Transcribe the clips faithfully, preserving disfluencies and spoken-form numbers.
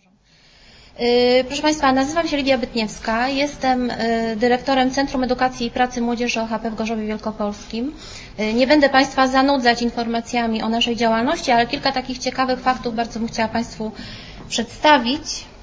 Proszę Państwa, nazywam się Lidia Bytniewska, jestem dyrektorem Centrum Edukacji i Pracy Młodzieży O H P w Gorzowie Wielkopolskim. Nie będę Państwa zanudzać informacjami o naszej działalności, ale kilka takich ciekawych faktów bardzo bym chciała Państwu przedstawić.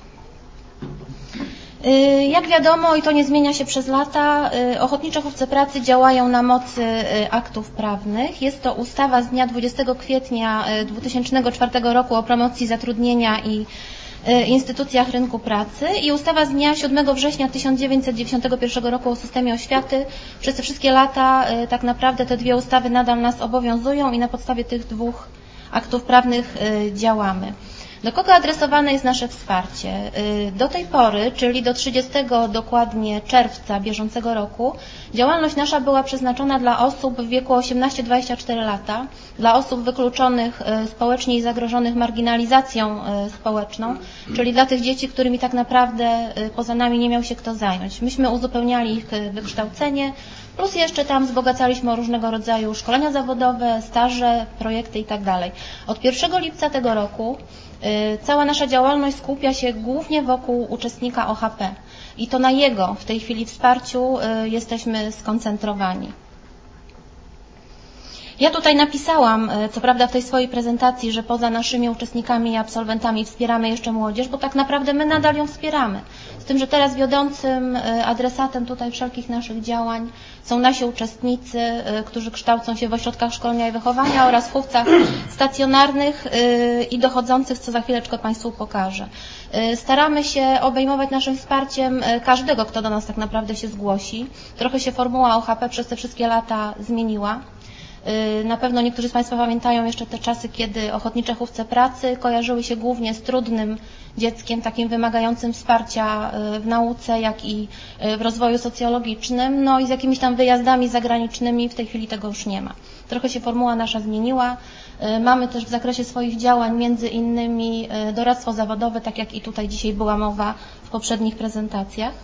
Jak wiadomo, i to nie zmienia się przez lata, Ochotnicze Hufce Pracy działają na mocy aktów prawnych. Jest to ustawa z dnia dwudziestego kwietnia dwutysięcznego czwartego roku o promocji zatrudnienia i instytucjach rynku pracy i ustawa z dnia siódmego września tysiąc dziewięćset dziewięćdziesiątego pierwszego roku o systemie oświaty. Przez te wszystkie lata tak naprawdę te dwie ustawy nadal nas obowiązują i na podstawie tych dwóch aktów prawnych działamy. Do kogo adresowane jest nasze wsparcie? Do tej pory, czyli do trzydziestego dokładnie czerwca bieżącego roku, działalność nasza była przeznaczona dla osób w wieku osiemnaście do dwudziestu czterech lat, dla osób wykluczonych społecznie i zagrożonych marginalizacją społeczną, czyli dla tych dzieci, którymi tak naprawdę poza nami nie miał się kto zająć. Myśmy uzupełniali ich wykształcenie, plus jeszcze tam wzbogacaliśmy o różnego rodzaju szkolenia zawodowe, staże, projekty itd. Od pierwszego lipca tego roku cała nasza działalność skupia się głównie wokół uczestnika O H P i to na jego w tej chwili wsparciu jesteśmy skoncentrowani. Ja tutaj napisałam, co prawda w tej swojej prezentacji, że poza naszymi uczestnikami i absolwentami wspieramy jeszcze młodzież, bo tak naprawdę my nadal ją wspieramy. Z tym, że teraz wiodącym adresatem tutaj wszelkich naszych działań są nasi uczestnicy, którzy kształcą się w ośrodkach szkolenia i wychowania oraz w hufcach stacjonarnych i dochodzących, co za chwileczkę Państwu pokażę. Staramy się obejmować naszym wsparciem każdego, kto do nas tak naprawdę się zgłosi. Trochę się formuła O H P przez te wszystkie lata zmieniła. Na pewno niektórzy z Państwa pamiętają jeszcze te czasy, kiedy Ochotnicze Hufce Pracy kojarzyły się głównie z trudnym dzieckiem, takim wymagającym wsparcia w nauce, jak i w rozwoju socjologicznym, no i z jakimiś tam wyjazdami zagranicznymi. W tej chwili tego już nie ma. Trochę się formuła nasza zmieniła. Mamy też w zakresie swoich działań między innymi doradztwo zawodowe, tak jak i tutaj dzisiaj była mowa w poprzednich prezentacjach.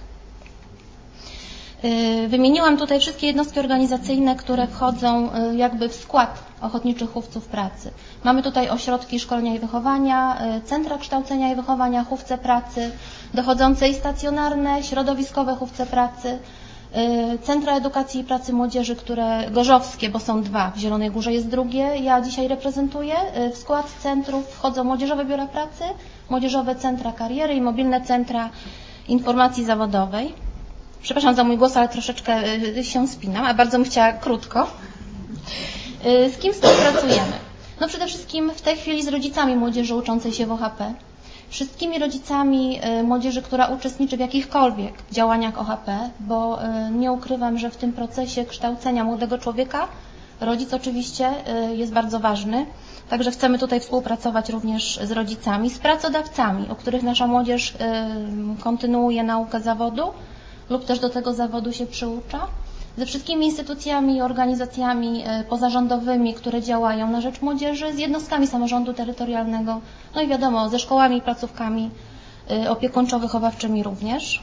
Wymieniłam tutaj wszystkie jednostki organizacyjne, które wchodzą jakby w skład Ochotniczych Hufców Pracy. Mamy tutaj ośrodki szkolenia i wychowania, centra kształcenia i wychowania, hufce pracy, dochodzące i stacjonarne, środowiskowe hufce pracy, centra edukacji i pracy młodzieży, które gorzowskie, bo są dwa, w Zielonej Górze jest drugie, ja dzisiaj reprezentuję. W skład centrów wchodzą młodzieżowe biura pracy, młodzieżowe centra kariery i mobilne centra informacji zawodowej. Przepraszam za mój głos, ale troszeczkę się spinam, a bardzo bym chciała krótko. Z kim współpracujemy? No przede wszystkim w tej chwili z rodzicami młodzieży uczącej się w O H P, wszystkimi rodzicami młodzieży, która uczestniczy w jakichkolwiek działaniach O H P, bo nie ukrywam, że w tym procesie kształcenia młodego człowieka rodzic oczywiście jest bardzo ważny. Także chcemy tutaj współpracować również z rodzicami, z pracodawcami, u których nasza młodzież kontynuuje naukę zawodu lub też do tego zawodu się przyucza, ze wszystkimi instytucjami i organizacjami pozarządowymi, które działają na rzecz młodzieży, z jednostkami samorządu terytorialnego, no i wiadomo, ze szkołami i placówkami opiekuńczo-wychowawczymi również.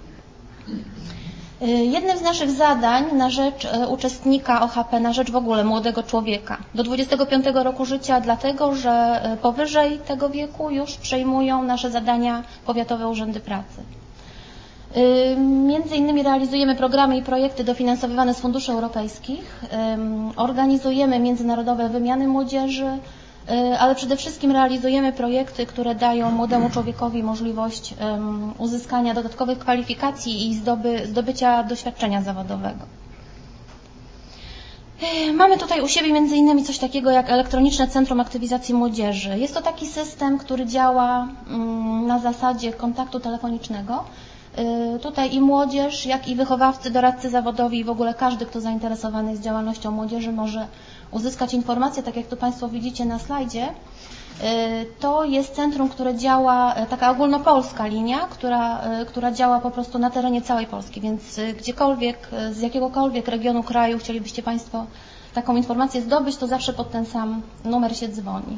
Jednym z naszych zadań na rzecz uczestnika O H P, na rzecz w ogóle młodego człowieka do dwudziestego piątego roku życia, dlatego że powyżej tego wieku już przejmują nasze zadania powiatowe urzędy pracy. Między innymi realizujemy programy i projekty dofinansowywane z funduszy europejskich, organizujemy międzynarodowe wymiany młodzieży, ale przede wszystkim realizujemy projekty, które dają młodemu człowiekowi możliwość uzyskania dodatkowych kwalifikacji i zdoby, zdobycia doświadczenia zawodowego. Mamy tutaj u siebie między innymi coś takiego jak Elektroniczne Centrum Aktywizacji Młodzieży. Jest to taki system, który działa na zasadzie kontaktu telefonicznego. Tutaj i młodzież, jak i wychowawcy, doradcy zawodowi i w ogóle każdy, kto zainteresowany jest działalnością młodzieży, może uzyskać informacje, tak jak tu Państwo widzicie na slajdzie. To jest centrum, które działa, taka ogólnopolska linia, która, która działa po prostu na terenie całej Polski, więc gdziekolwiek, z jakiegokolwiek regionu kraju chcielibyście Państwo taką informację zdobyć, to zawsze pod ten sam numer się dzwoni.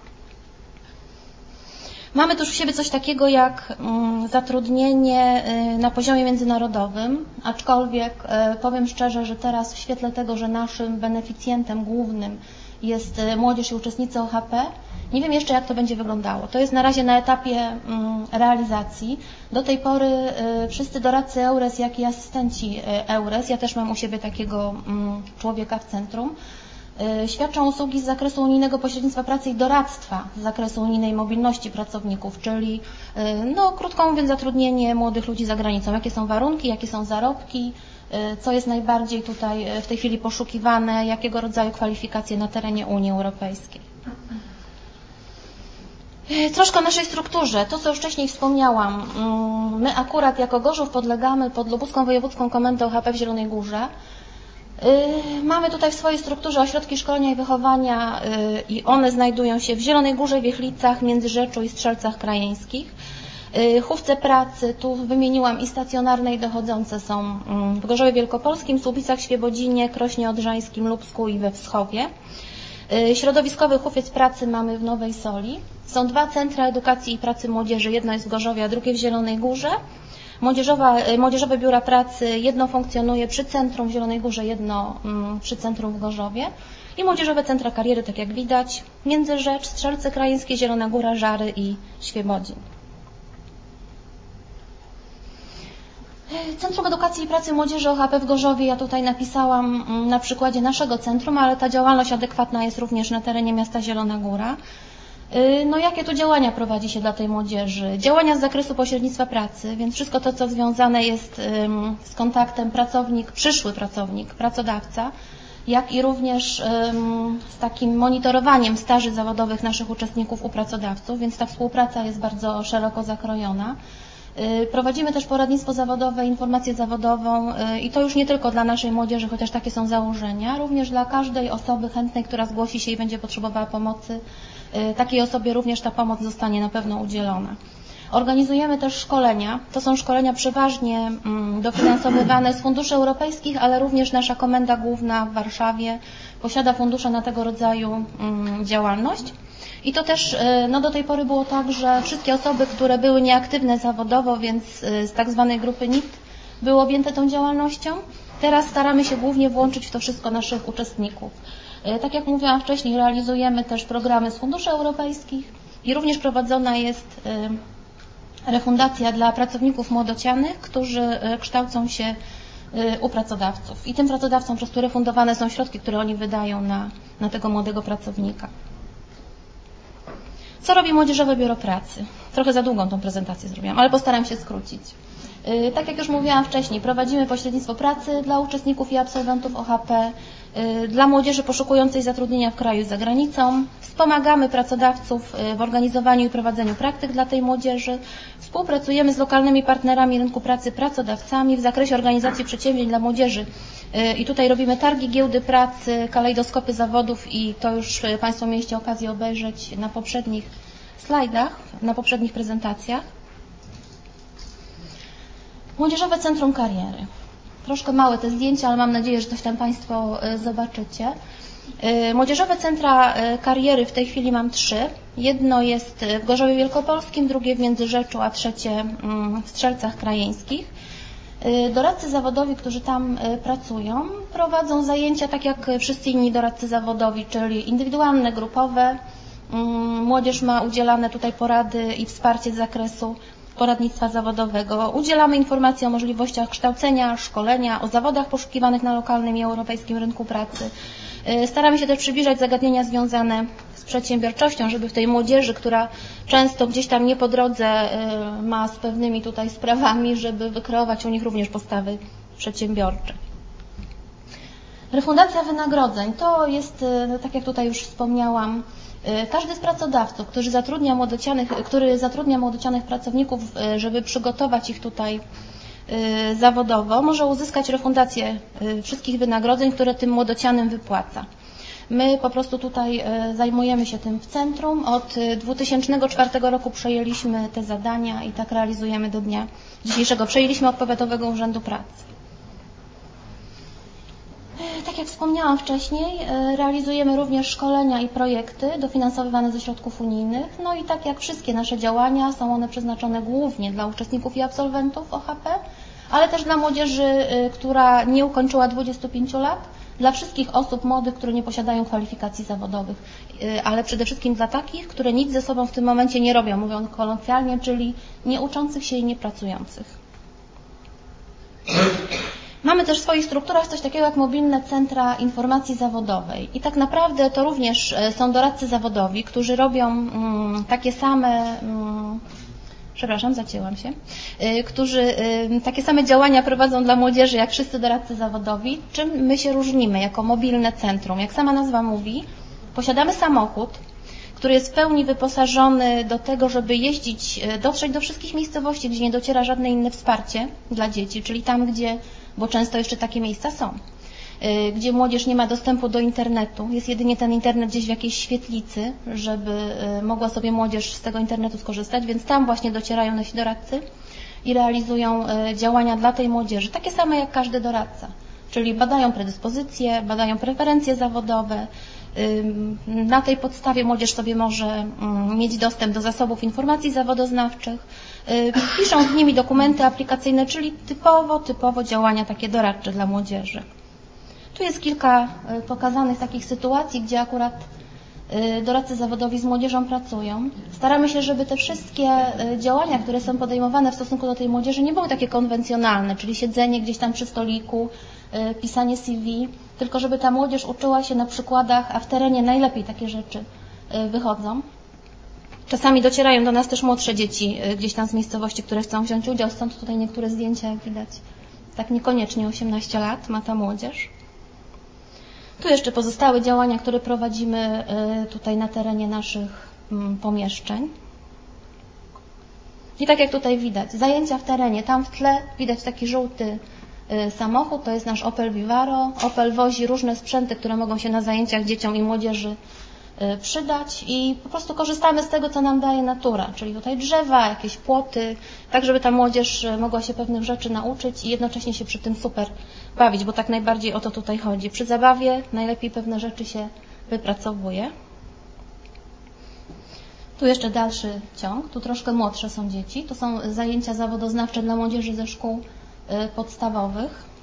Mamy też u siebie coś takiego jak zatrudnienie na poziomie międzynarodowym, aczkolwiek powiem szczerze, że teraz w świetle tego, że naszym beneficjentem głównym jest młodzież i uczestnicy O H P. Nie wiem jeszcze, jak to będzie wyglądało. To jest na razie na etapie realizacji. Do tej pory wszyscy doradcy EURES, jak i asystenci EURES, ja też mam u siebie takiego człowieka w centrum, świadczą usługi z zakresu unijnego pośrednictwa pracy i doradztwa z zakresu unijnej mobilności pracowników, czyli no, krótko mówiąc zatrudnienie młodych ludzi za granicą. Jakie są warunki, jakie są zarobki, co jest najbardziej tutaj w tej chwili poszukiwane, jakiego rodzaju kwalifikacje na terenie Unii Europejskiej. Troszkę o naszej strukturze. To, co już wcześniej wspomniałam, my akurat jako Gorzów podlegamy pod Lubuską Wojewódzką Komendę O H P w Zielonej Górze. Mamy tutaj w swojej strukturze ośrodki szkolenia i wychowania i one znajdują się w Zielonej Górze, Wiechlicach, Międzyrzeczu i Strzelcach Krajeńskich. Chówce pracy, tu wymieniłam i stacjonarne, i dochodzące są w Gorzowie Wielkopolskim, Słubicach, Świebodzinie, Krośnie Odrzańskim, Lubsku i we Wschowie. Środowiskowy chówiec pracy mamy w Nowej Soli. Są dwa centra edukacji i pracy młodzieży, jedno jest w Gorzowie, a drugie w Zielonej Górze. Młodzieżowa, młodzieżowe biura pracy, jedno funkcjonuje przy centrum w Zielonej Górze, jedno przy centrum w Gorzowie. I młodzieżowe centra kariery, tak jak widać, Międzyrzecz, Strzelce Krajeńskie, Zielona Góra, Żary i Świebodzin. Centrum Edukacji i Pracy Młodzieży O H P w Gorzowie, ja tutaj napisałam na przykładzie naszego centrum, ale ta działalność adekwatna jest również na terenie miasta Zielona Góra. No jakie tu działania prowadzi się dla tej młodzieży? Działania z zakresu pośrednictwa pracy, więc wszystko to, co związane jest z kontaktem pracownik, przyszły pracownik, pracodawca, jak i również z takim monitorowaniem staży zawodowych naszych uczestników u pracodawców, więc ta współpraca jest bardzo szeroko zakrojona. Prowadzimy też poradnictwo zawodowe, informację zawodową i to już nie tylko dla naszej młodzieży, chociaż takie są założenia, również dla każdej osoby chętnej, która zgłosi się i będzie potrzebowała pomocy, takiej osobie również ta pomoc zostanie na pewno udzielona. Organizujemy też szkolenia. To są szkolenia przeważnie dofinansowywane z funduszy europejskich, ale również nasza Komenda Główna w Warszawie posiada fundusze na tego rodzaju działalność. I to też no, do tej pory było tak, że wszystkie osoby, które były nieaktywne zawodowo, więc z tak zwanej grupy N I T były objęte tą działalnością. Teraz staramy się głównie włączyć w to wszystko naszych uczestników. Tak jak mówiłam wcześniej, realizujemy też programy z funduszy europejskich i również prowadzona jest refundacja dla pracowników młodocianych, którzy kształcą się u pracodawców. I tym pracodawcom po prostu refundowane są środki, które oni wydają na, na tego młodego pracownika. Co robi Młodzieżowe Biuro Pracy? Trochę za długą tą prezentację zrobiłam, ale postaram się skrócić. Tak jak już mówiłam wcześniej, prowadzimy pośrednictwo pracy dla uczestników i absolwentów O H P, dla młodzieży poszukującej zatrudnienia w kraju i za granicą. Wspomagamy pracodawców w organizowaniu i prowadzeniu praktyk dla tej młodzieży. Współpracujemy z lokalnymi partnerami rynku pracy, pracodawcami w zakresie organizacji przedsięwzięć dla młodzieży. I tutaj robimy targi, giełdy pracy, kalejdoskopy zawodów i to już Państwo mieliście okazję obejrzeć na poprzednich slajdach, na poprzednich prezentacjach. Młodzieżowe Centrum Kariery. Troszkę małe te zdjęcia, ale mam nadzieję, że coś tam Państwo zobaczycie. Młodzieżowe Centra Kariery w tej chwili mam trzy. Jedno jest w Gorzowie Wielkopolskim, drugie w Międzyrzeczu, a trzecie w Strzelcach Krajeńskich. Doradcy zawodowi, którzy tam pracują, prowadzą zajęcia tak jak wszyscy inni doradcy zawodowi, czyli indywidualne, grupowe. Młodzież ma udzielane tutaj porady i wsparcie z zakresu poradnictwa zawodowego. Udzielamy informacji o możliwościach kształcenia, szkolenia, o zawodach poszukiwanych na lokalnym i europejskim rynku pracy. Staramy się też przybliżać zagadnienia związane z przedsiębiorczością, żeby w tej młodzieży, która często gdzieś tam nie po drodze ma z pewnymi tutaj sprawami, żeby wykreować u nich również postawy przedsiębiorcze. Refundacja wynagrodzeń to jest, tak jak tutaj już wspomniałam, każdy z pracodawców, który zatrudnia młodocianych, który zatrudnia młodocianych pracowników, żeby przygotować ich tutaj zawodowo, może uzyskać refundację wszystkich wynagrodzeń, które tym młodocianym wypłaca. My po prostu tutaj zajmujemy się tym w centrum. Od dwa tysiące czwartego roku przejęliśmy te zadania i tak realizujemy do dnia dzisiejszego. Przejęliśmy od Powiatowego Urzędu Pracy. Tak jak wspomniałam wcześniej, realizujemy również szkolenia i projekty dofinansowywane ze środków unijnych. No i tak jak wszystkie nasze działania, są one przeznaczone głównie dla uczestników i absolwentów O H P, ale też dla młodzieży, która nie ukończyła dwudziestu pięciu lat, dla wszystkich osób młodych, które nie posiadają kwalifikacji zawodowych, ale przede wszystkim dla takich, które nic ze sobą w tym momencie nie robią, mówiąc kolokwialnie, czyli nie uczących się i nie pracujących. Mamy też w swoich strukturach coś takiego jak mobilne centra informacji zawodowej i tak naprawdę to również są doradcy zawodowi, którzy robią mm, takie same, mm, przepraszam, zacięłam się, y, którzy y, takie same działania prowadzą dla młodzieży jak wszyscy doradcy zawodowi. Czym my się różnimy jako mobilne centrum? Jak sama nazwa mówi, posiadamy samochód, który jest w pełni wyposażony do tego, żeby jeździć, dotrzeć do wszystkich miejscowości, gdzie nie dociera żadne inne wsparcie dla dzieci, czyli tam, gdzie, bo często jeszcze takie miejsca są, gdzie młodzież nie ma dostępu do internetu, jest jedynie ten internet gdzieś w jakiejś świetlicy, żeby mogła sobie młodzież z tego internetu skorzystać, więc tam właśnie docierają nasi doradcy i realizują działania dla tej młodzieży, takie same jak każdy doradca, czyli badają predyspozycje, badają preferencje zawodowe. Na tej podstawie młodzież sobie może mieć dostęp do zasobów informacji zawodoznawczych, piszą z nimi dokumenty aplikacyjne, czyli typowo, typowo działania takie doradcze dla młodzieży. Tu jest kilka pokazanych takich sytuacji, gdzie akurat doradcy zawodowi z młodzieżą pracują. Staramy się, żeby te wszystkie działania, które są podejmowane w stosunku do tej młodzieży, nie były takie konwencjonalne, czyli siedzenie gdzieś tam przy stoliku, pisanie C V, tylko żeby ta młodzież uczyła się na przykładach, a w terenie najlepiej takie rzeczy wychodzą. Czasami docierają do nas też młodsze dzieci gdzieś tam z miejscowości, które chcą wziąć udział, stąd tutaj niektóre zdjęcia, jak widać, tak niekoniecznie osiemnaście lat ma ta młodzież. Tu jeszcze pozostałe działania, które prowadzimy tutaj na terenie naszych pomieszczeń. I tak jak tutaj widać, zajęcia w terenie, tam w tle widać taki żółty samochód, to jest nasz Opel Vivaro. Opel wozi różne sprzęty, które mogą się na zajęciach dzieciom i młodzieży przydać i po prostu korzystamy z tego, co nam daje natura, czyli tutaj drzewa, jakieś płoty, tak żeby ta młodzież mogła się pewnych rzeczy nauczyć i jednocześnie się przy tym super bawić, bo tak najbardziej o to tutaj chodzi. Przy zabawie najlepiej pewne rzeczy się wypracowuje. Tu jeszcze dalszy ciąg, tu troszkę młodsze są dzieci, to są zajęcia zawodoznawcze dla młodzieży ze szkół podstawowych.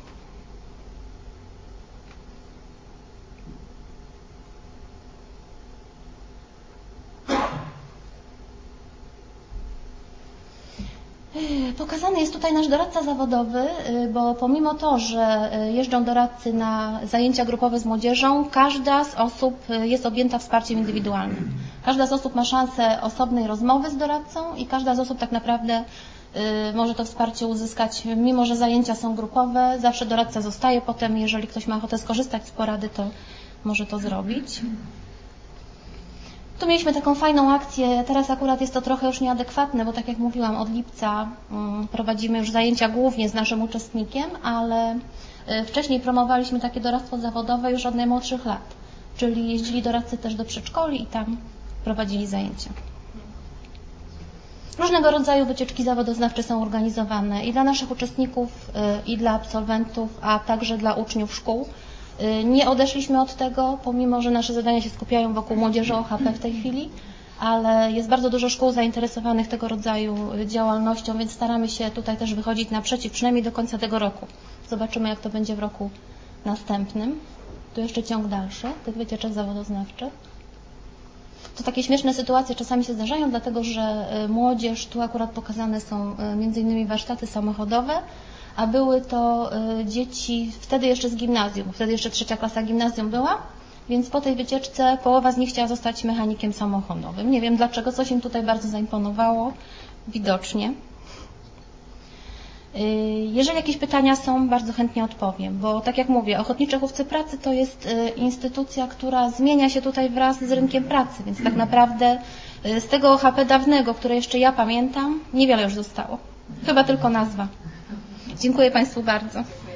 Pokazany jest tutaj nasz doradca zawodowy, bo pomimo to, że jeżdżą doradcy na zajęcia grupowe z młodzieżą, każda z osób jest objęta wsparciem indywidualnym. Każda z osób ma szansę osobnej rozmowy z doradcą i każda z osób tak naprawdę może to wsparcie uzyskać, mimo że zajęcia są grupowe. Zawsze doradca zostaje potem, jeżeli ktoś ma ochotę skorzystać z porady, to może to zrobić. Tu mieliśmy taką fajną akcję, teraz akurat jest to trochę już nieadekwatne, bo tak jak mówiłam, od lipca prowadzimy już zajęcia głównie z naszym uczestnikiem, ale wcześniej promowaliśmy takie doradztwo zawodowe już od najmłodszych lat, czyli jeździli doradcy też do przedszkoli i tam prowadzili zajęcia. Różnego rodzaju wycieczki zawodoznawcze są organizowane i dla naszych uczestników, i dla absolwentów, a także dla uczniów szkół. Nie odeszliśmy od tego, pomimo że nasze zadania się skupiają wokół młodzieży O H P w tej chwili, ale jest bardzo dużo szkół zainteresowanych tego rodzaju działalnością, więc staramy się tutaj też wychodzić naprzeciw, przynajmniej do końca tego roku. Zobaczymy, jak to będzie w roku następnym. Tu jeszcze ciąg dalszy tych wycieczek zawodoznawczych. To takie śmieszne sytuacje czasami się zdarzają, dlatego że młodzież, tu akurat pokazane są między innymi warsztaty samochodowe, a były to dzieci wtedy jeszcze z gimnazjum, wtedy jeszcze trzecia klasa gimnazjum była, więc po tej wycieczce połowa z nich chciała zostać mechanikiem samochodowym. Nie wiem dlaczego, coś im tutaj bardzo zaimponowało, widocznie. Jeżeli jakieś pytania są, bardzo chętnie odpowiem, bo tak jak mówię, Ochotnicze Chówce Pracy to jest instytucja, która zmienia się tutaj wraz z rynkiem pracy, więc tak naprawdę z tego O H P dawnego, które jeszcze ja pamiętam, niewiele już zostało. Chyba tylko nazwa. Dziękuję Państwu bardzo.